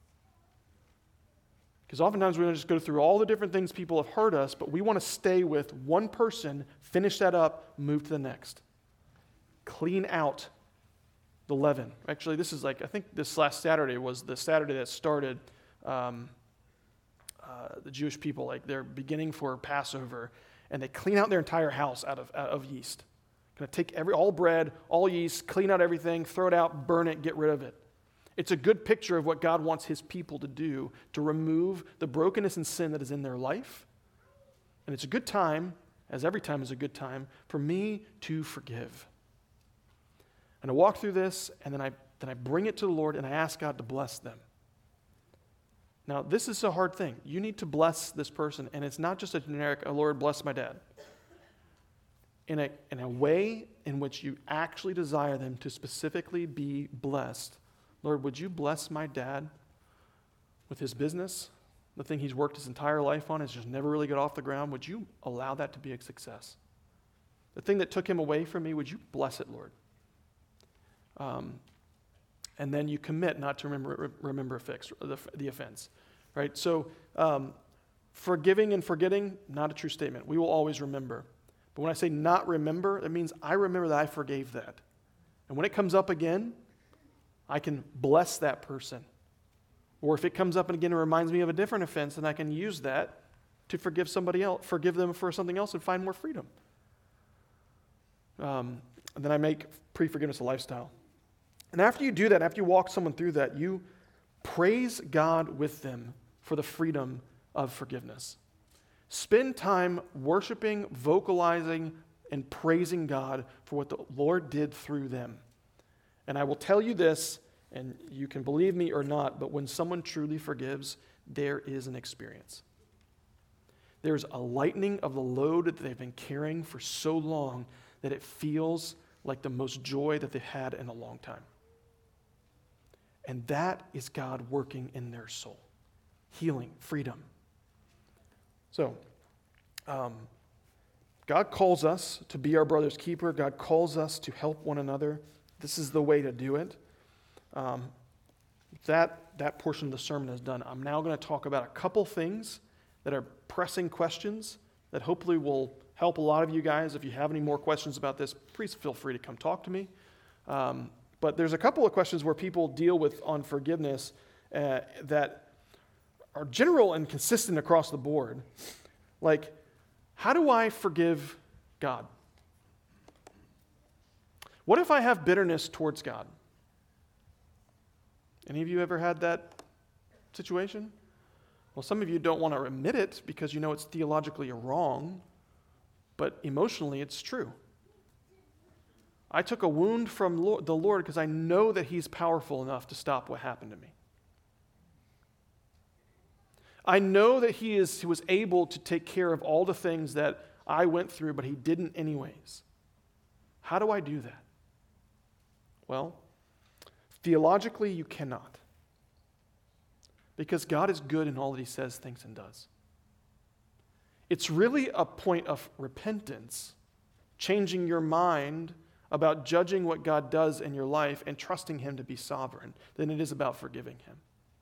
Because oftentimes we want to just go through all the different things people have hurt us, but we want to stay with one person, finish that up, move to the next. Clean out the leaven. Actually, this is like, I think this last Saturday was the Saturday that started um, uh, the Jewish people, like they're beginning for Passover, and they clean out their entire house out of, out of yeast. Going to take every all bread, all yeast, clean out everything, throw it out, burn it, get rid of it. It's a good picture of what God wants his people to do, to remove the brokenness and sin that is in their life. And it's a good time, as every time is a good time, for me to forgive. And I walk through this, and then I then I bring it to the Lord, and I ask God to bless them. Now, this is a hard thing. You need to bless this person, and it's not just a generic, oh, Lord, bless my dad. In a, in a way in which you actually desire them to specifically be blessed. Lord, would you bless my dad with his business? The thing he's worked his entire life on has just never really got off the ground. Would you allow that to be a success? The thing that took him away from me, would you bless it, Lord? Um, and then you commit not to remember, remember a fix, the, the offense, right? So um, forgiving and forgetting, not a true statement. We will always remember. But when I say not remember, it means I remember that I forgave that. And when it comes up again, I can bless that person. Or if it comes up and again and reminds me of a different offense, then I can use that to forgive somebody else, forgive them for something else and find more freedom. Um, and then I make pre-forgiveness a lifestyle. And after you do that, after you walk someone through that, you praise God with them for the freedom of forgiveness. Spend time worshiping, vocalizing, and praising God for what the Lord did through them. And I will tell you this, and you can believe me or not, but when someone truly forgives, there is an experience. There's a lightening of the load that they've been carrying for so long that it feels like the most joy that they've had in a long time. And that is God working in their soul. Healing, freedom. So, um, God calls us to be our brother's keeper. God calls us to help one another. This is the way to do it. Um, that, that portion of the sermon is done. I'm now going to talk about a couple things that are pressing questions that hopefully will help a lot of you guys. If you have any more questions about this, please feel free to come talk to me. Um, but there's a couple of questions where people deal with on forgiveness uh, that are general and consistent across the board. Like, how do I forgive God? What if I have bitterness towards God? Any of you ever had that situation? Well, some of you don't want to admit it because you know it's theologically wrong, but emotionally it's true. I took a wound from the Lord because I know that He's powerful enough to stop what happened to me. I know that he, is, he was able to take care of all the things that I went through, but He didn't anyways. How do I do that? Well, theologically, you cannot. Because God is good in all that He says, thinks, and does. It's really a point of repentance, changing your mind about judging what God does in your life and trusting him to be sovereign than it is about forgiving him.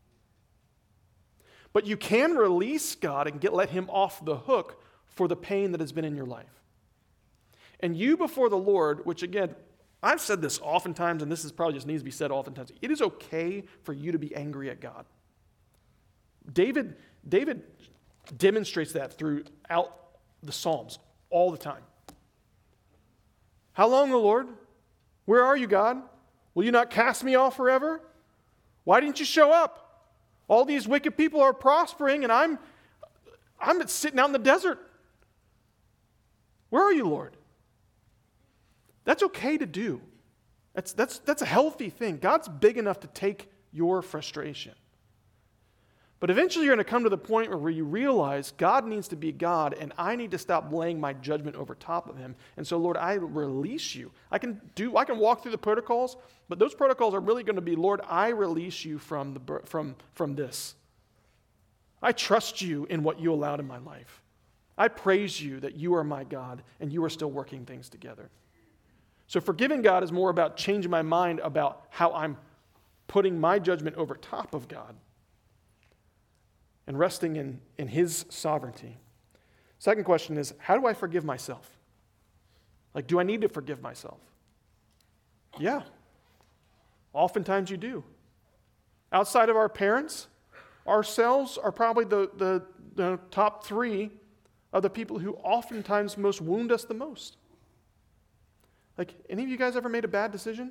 But you can release God and get let him off the hook for the pain that has been in your life. And you before the Lord, which again, I've said this oftentimes, and this is probably just needs to be said oftentimes, it is okay for you to be angry at God. David, David demonstrates that throughout the Psalms all the time. How long, O Lord? Where are you, God? Will you not cast me off forever? Why didn't you show up? All these wicked people are prospering, and I'm, I'm sitting out in the desert. Where are you, Lord? That's okay to do. That's, that's, that's a healthy thing. God's big enough to take your frustration. But eventually you're going to come to the point where you realize God needs to be God and I need to stop laying my judgment over top of him. And so, Lord, I release you. I can do, I can walk through the protocols, but those protocols are really going to be, Lord, I release you from, the, from, from this. I trust you in what you allowed in my life. I praise you that you are my God and you are still working things together. So forgiving God is more about changing my mind about how I'm putting my judgment over top of God and resting in, in his sovereignty. Second question is, how do I forgive myself? Like, do I need to forgive myself? Yeah. Oftentimes you do. Outside of our parents, ourselves are probably the, the, the top three of the people who oftentimes most wound us the most. Like, any of you guys ever made a bad decision?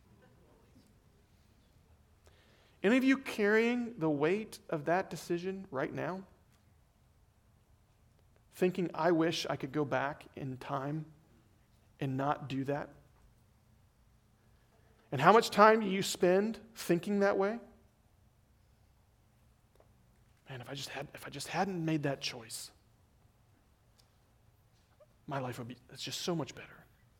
Any of you carrying the weight of that decision right now? Thinking, I wish I could go back in time and not do that? And how much time do you spend thinking that way? Man, if I just had, if I just hadn't made that choice, my life would be, it's just so much better.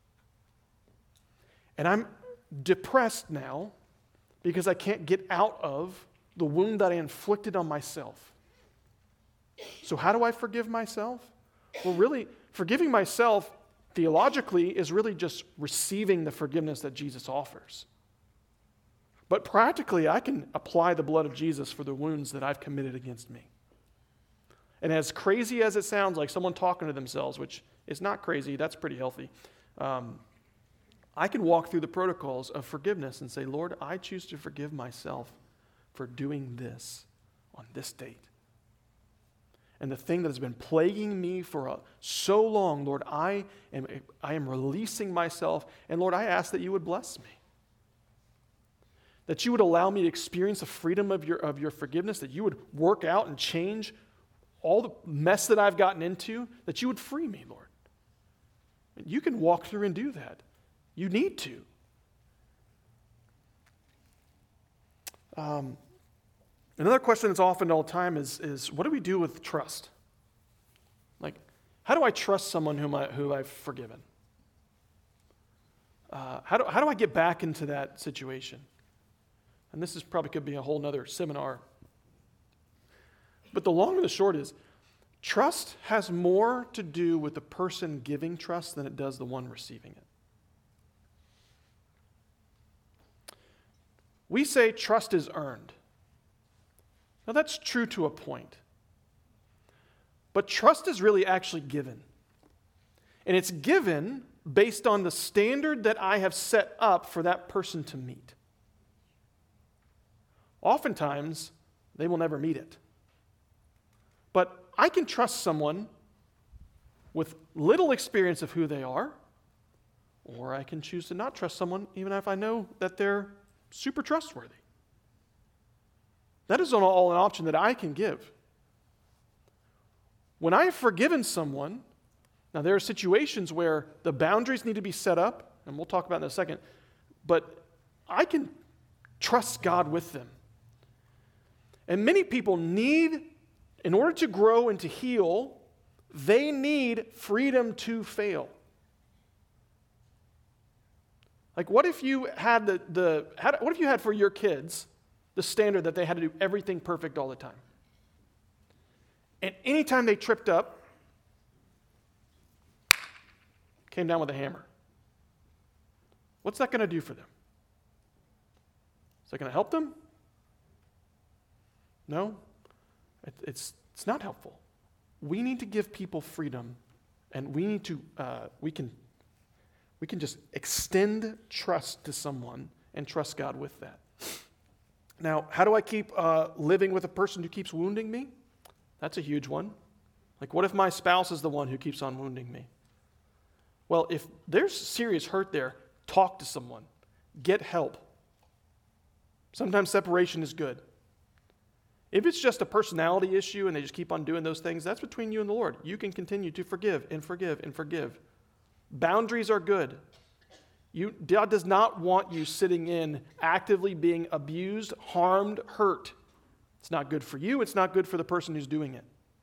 And I'm depressed now because I can't get out of the wound that I inflicted on myself. So how do I forgive myself? Well, really, forgiving myself theologically is really just receiving the forgiveness that Jesus offers. But practically, I can apply the blood of Jesus for the wounds that I've committed against me. And as crazy as it sounds like someone talking to themselves, which is not crazy, that's pretty healthy, um, I can walk through the protocols of forgiveness and say, Lord, I choose to forgive myself for doing this on this date. And the thing that has been plaguing me for a, so long, Lord, I am, I am releasing myself. And Lord, I ask that you would bless me. That you would allow me to experience the freedom of your, of your forgiveness, that you would work out and change all the mess that I've gotten into, that you would free me, Lord. You can walk through and do that. You need to. Um, another question that's often all the time is, is what do we do with trust? Like, how do I trust someone whom I, who I've forgiven? Uh, how, do, how do I get back into that situation? And this is probably could be a whole nother seminar. But the long and the short is, trust has more to do with the person giving trust than it does the one receiving it. We say trust is earned. Now that's true to a point. But trust is really actually given. And it's given based on the standard that I have set up for that person to meet. Oftentimes, they will never meet it. But I can trust someone with little experience of who they are, or I can choose to not trust someone even if I know that they're super trustworthy. That is all an option that I can give. When I have forgiven someone, now there are situations where the boundaries need to be set up, and we'll talk about in a second, but I can trust God with them. And many people need, in order to grow and to heal, they need freedom to fail. Like, what if you had the, the had, what if you had for your kids the standard that they had to do everything perfect all the time? And anytime they tripped up, came down with a hammer. What's that going to do for them? Is that going to help them? No, it, it's it's not helpful. We need to give people freedom, and we need to uh, we can we can just extend trust to someone and trust God with that. Now, how do I keep uh, living with a person who keeps wounding me? That's a huge one. Like, what if my spouse is the one who keeps on wounding me? Well, if there's serious hurt there, talk to someone. Get help. Sometimes separation is good. If it's just a personality issue and they just keep on doing those things, that's between you and the Lord. You can continue to forgive and forgive and forgive. Boundaries are good. You, God does not want you sitting in actively being abused, harmed, hurt. It's not good for you. It's not good for the person who's doing it.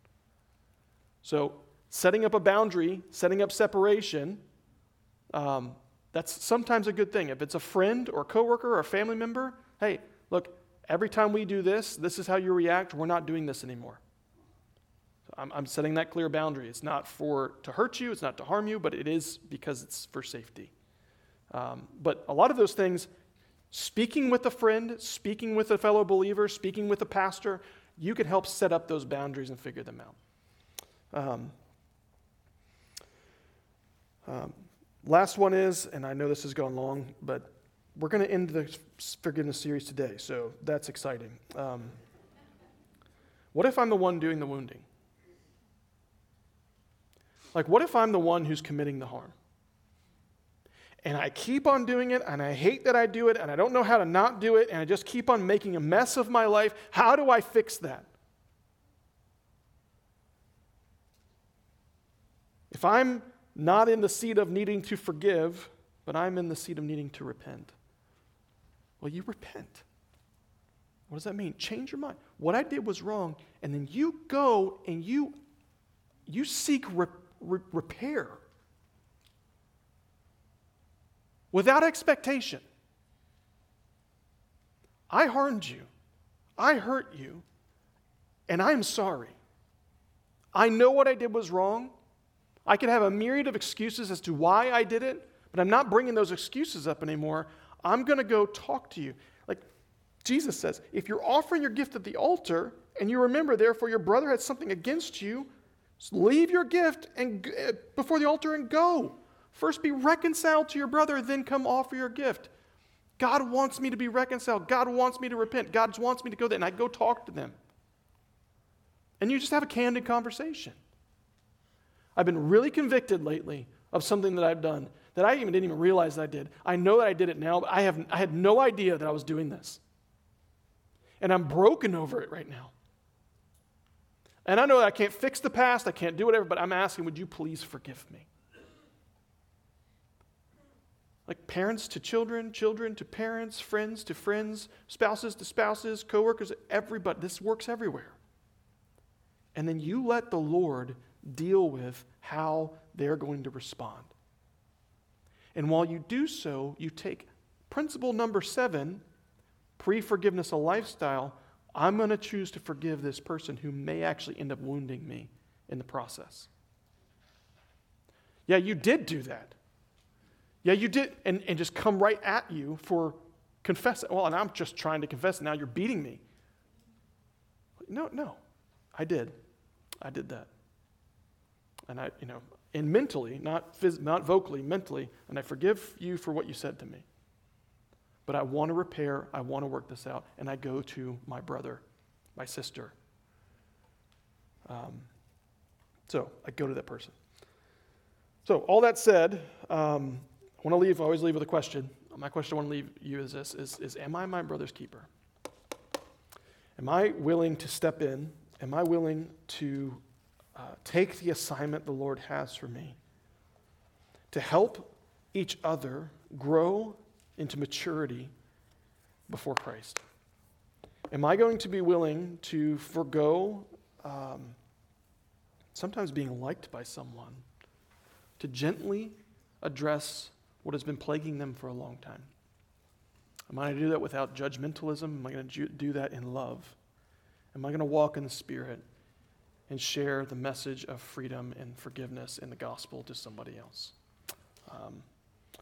So setting up a boundary, setting up separation, um, that's sometimes a good thing. If it's a friend or a coworker or a family member, hey, look, every time we do this, this is how you react. We're not doing this anymore. So I'm, I'm setting that clear boundary. It's not for to hurt you. It's not to harm you, but it is because it's for safety. Um, but a lot of those things, speaking with a friend, speaking with a fellow believer, speaking with a pastor, you can help set up those boundaries and figure them out. Um, um, last one is, and I know this has gone long, but we're going to end the forgiveness series today, so that's exciting. Um, what if I'm the one doing the wounding? Like, what if I'm the one who's committing the harm? And I keep on doing it, and I hate that I do it, and I don't know how to not do it, and I just keep on making a mess of my life. How do I fix that? If I'm not in the seat of needing to forgive, but I'm in the seat of needing to repent, well, you repent. What does that mean? Change your mind. What I did was wrong, and then you go and you, you seek re- re- repair. Without expectation. I harmed you. I hurt you. And I'm sorry. I know what I did was wrong. I could have a myriad of excuses as to why I did it, but I'm not bringing those excuses up anymore. I'm going to go talk to you. Like Jesus says, if you're offering your gift at the altar and you remember, therefore, your brother had something against you, leave your gift and uh, before the altar and go. First be reconciled to your brother, then come offer your gift. God wants me to be reconciled. God wants me to repent. God wants me to go there, and I go talk to them. And you just have a candid conversation. I've been really convicted lately of something that I've done that I even didn't even realize that I did. I know that I did it now, but I have I had no idea that I was doing this. And I'm broken over it right now. And I know that I can't fix the past, I can't do whatever, but I'm asking, would you please forgive me? Like parents to children, children to parents, friends to friends, spouses to spouses, coworkers, everybody. This works everywhere. And then you let the Lord deal with how they're going to respond. And while you do so, you take principle number seven, pre-forgiveness a lifestyle. I'm going to choose to forgive this person who may actually end up wounding me in the process. Yeah, you did do that. Yeah, you did, and, and just come right at you for confessing. Well, and I'm just trying to confess, now you're beating me. No, no, I did. I did that. And I, you know, and mentally, not phys- not vocally, mentally, and I forgive you for what you said to me. But I want to repair, I want to work this out, and I go to my brother, my sister. Um, so I go to that person. So all that said, um, I want to leave, I always leave with a question. My question I want to leave you is this, is, is am I my brother's keeper? Am I willing to step in? Am I willing to uh, take the assignment the Lord has for me to help each other grow into maturity before Christ? Am I going to be willing to forego um, sometimes being liked by someone to gently address what has been plaguing them for a long time? Am I going to do that without judgmentalism? Am I going to do that in love? Am I going to walk in the Spirit and share the message of freedom and forgiveness in the gospel to somebody else? Um,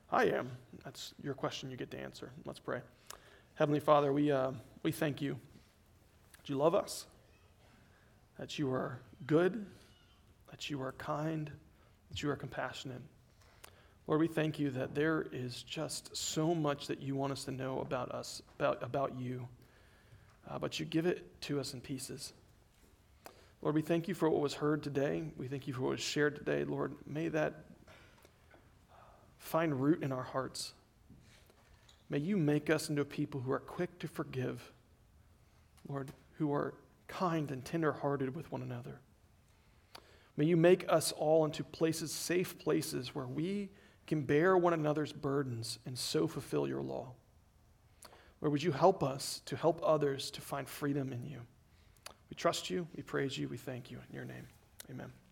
I am. That's your question you get to answer. Let's pray. Heavenly Father, we, uh, we thank you that you love us, that you are good, that you are kind, that you are compassionate. Lord, we thank you that there is just so much that you want us to know about us, about, about you, uh, but you give it to us in pieces. Lord, we thank you for what was heard today. We thank you for what was shared today. Lord, may that find root in our hearts. May you make us into people who are quick to forgive, Lord, who are kind and tender-hearted with one another. May you make us all into places, safe places, where we can bear one another's burdens and so fulfill your law. Lord, would you help us to help others to find freedom in you? We trust you, we praise you, we thank you. In your name, amen.